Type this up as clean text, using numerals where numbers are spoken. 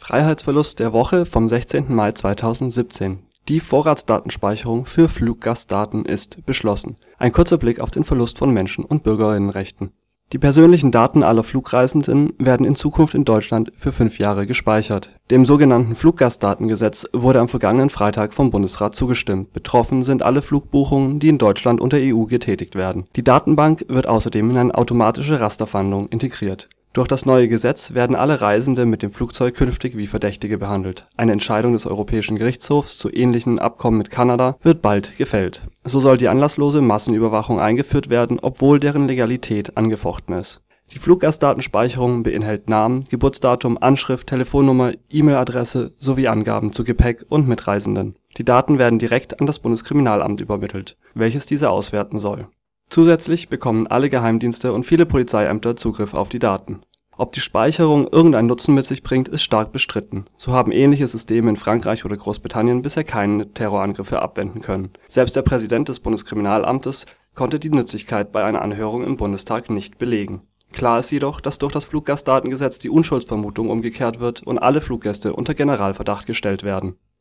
Freiheitsverlust der Woche vom 16. Mai 2017: Die Vorratsdatenspeicherung für Fluggastdaten ist beschlossen. Ein kurzer Blick auf den Verlust von Menschen - und Bürgerinnenrechten. Die persönlichen Daten aller Flugreisenden werden in Zukunft in Deutschland für 5 Jahre gespeichert. Dem sogenannten Fluggastdatengesetz wurde am vergangenen Freitag vom Bundesrat zugestimmt. Betroffen sind alle Flugbuchungen, die in Deutschland und der EU getätigt werden. Die Datenbank wird außerdem in eine automatische Rasterfahndung integriert. Durch das neue Gesetz werden alle Reisende mit dem Flugzeug künftig wie Verdächtige behandelt. Eine Entscheidung des Europäischen Gerichtshofs zu ähnlichen Abkommen mit Kanada wird bald gefällt. So soll die anlasslose Massenüberwachung eingeführt werden, obwohl deren Legalität angefochten ist. Die Fluggastdatenspeicherung beinhaltet Namen, Geburtsdatum, Anschrift, Telefonnummer, E-Mail-Adresse sowie Angaben zu Gepäck und Mitreisenden. Die Daten werden direkt an das Bundeskriminalamt übermittelt, welches diese auswerten soll. Zusätzlich bekommen alle Geheimdienste und viele Polizeiämter Zugriff auf die Daten. Ob die Speicherung irgendeinen Nutzen mit sich bringt, ist stark bestritten. So haben ähnliche Systeme in Frankreich oder Großbritannien bisher keine Terrorangriffe abwenden können. Selbst der Präsident des Bundeskriminalamtes konnte die Nützlichkeit bei einer Anhörung im Bundestag nicht belegen. Klar ist jedoch, dass durch das Fluggastdatengesetz die Unschuldsvermutung umgekehrt wird und alle Fluggäste unter Generalverdacht gestellt werden.